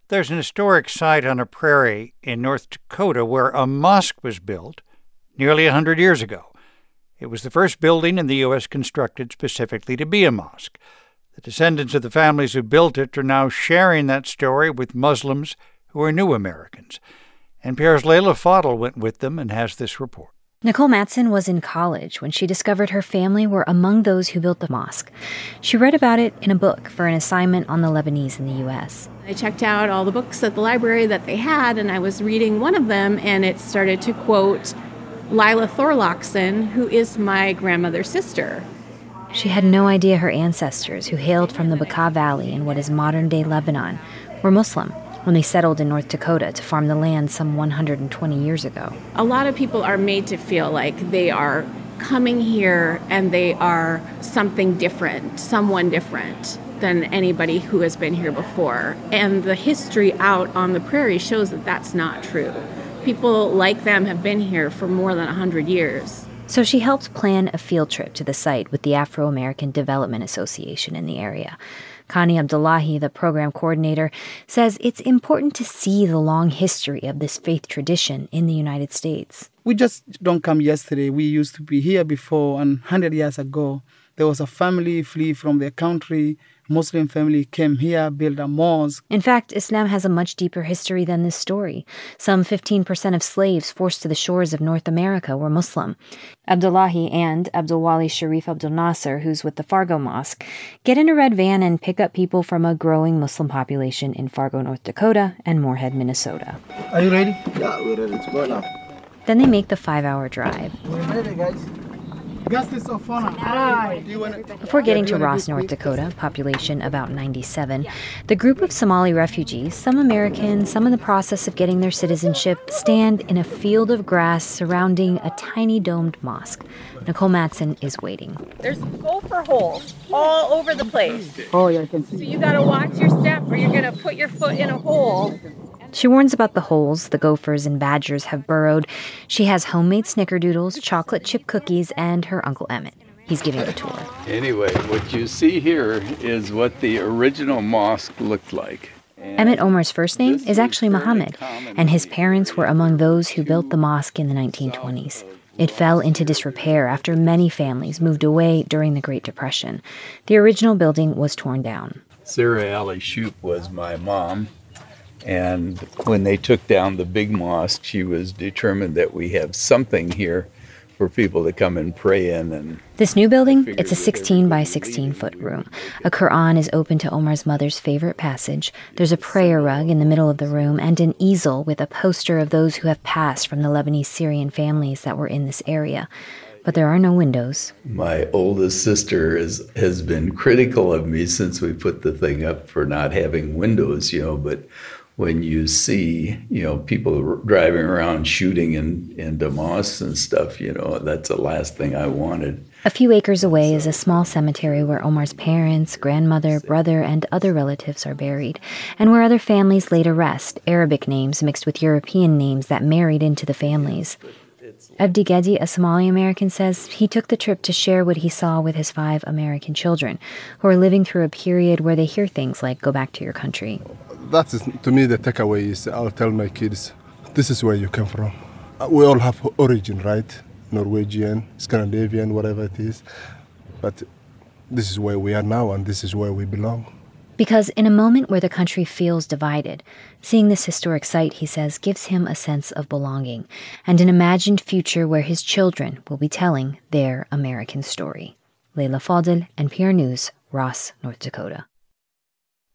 There's an historic site on a prairie in North Dakota where a mosque was built nearly 100 years ago. It was the first building in the U.S. constructed specifically to be a mosque. The descendants of the families who built it are now sharing that story with Muslims who are new Americans. NPR's Leila Fadel went with them and has this report. Nicole Mattson was in college when she discovered her family were among those who built the mosque. She read about it in a book for an assignment on the Lebanese in the U.S. I checked out all the books at the library that they had, and I was reading one of them, and it started to quote Lila Thorlaksson, who is my grandmother's sister. She had no idea her ancestors, who hailed from the Bekaa Valley in what is modern-day Lebanon, were Muslim when they settled in North Dakota to farm the land some 120 years ago. A lot of people are made to feel like they are coming here and they are something different, someone different than anybody who has been here before. And the history out on the prairie shows that that's not true. People like them have been here for more than 100 years. So she helped plan a field trip to the site with the Afro-American Development Association in the area. Connie Abdullahi, the program coordinator, says it's important to see the long history of this faith tradition in the United States. We just don't come yesterday. We used to be here before, and 100 years ago, there was a family flee from their country. Muslim family came here, built a mosque. In fact, Islam has a much deeper history than this story. Some 15% of slaves forced to the shores of North America were Muslim. Abdullahi and Abdulwali Sharif Abdul Nasser, who's with the Fargo Mosque, get in a red van and pick up people from a growing Muslim population in Fargo, North Dakota, and Moorhead, Minnesota. Are you ready? Yeah, we're ready to go now. Then they make the 5-hour drive. We're ready, guys. Before getting to Ross, North Dakota, population about 97, the group of Somali refugees, some American, some in the process of getting their citizenship, stand in a field of grass surrounding a tiny domed mosque. Nicole Mattson is waiting. There's gopher holes all over the place. Oh, yeah, I can see. So you got to watch your step or you're going to put your foot in a hole. She warns about the holes the gophers and badgers have burrowed. She has homemade snickerdoodles, chocolate chip cookies, and her Uncle Emmett. He's giving the tour. Anyway, what you see here is what the original mosque looked like. Emmett Omar's first name is actually Muhammad, and his parents were among those who built the mosque in the 1920s. It fell into disrepair after many families moved away during the Great Depression. The original building was torn down. Sarah Ali Shoup was my mom. And when they took down the big mosque, she was determined that we have something here for people to come and pray in. And this new building, it's a 16 by 16 foot room. A Quran is open to Omar's mother's favorite passage. There's a prayer rug in the middle of the room and an easel with a poster of those who have passed from the Lebanese Syrian families that were in this area. But there are no windows. My oldest sister has been critical of me since we put the thing up for not having windows, but when you see, people driving around shooting in mosques and stuff, that's the last thing I wanted. A few acres away is a small cemetery where Omar's parents, grandmother, brother, and other relatives are buried, and where other families laid to rest, Arabic names mixed with European names that married into the families. Abdi Gedi, a Somali American, says he took the trip to share what he saw with his 5 American children, who are living through a period where they hear things like, go back to your country. That is, to me, the takeaway is I'll tell my kids, this is where you come from. We all have origin, right? Norwegian, Scandinavian, whatever it is. But this is where we are now, and this is where we belong. Because in a moment where the country feels divided, seeing this historic site, he says, gives him a sense of belonging and an imagined future where his children will be telling their American story. Leila Fadel, NPR News, Ross, North Dakota.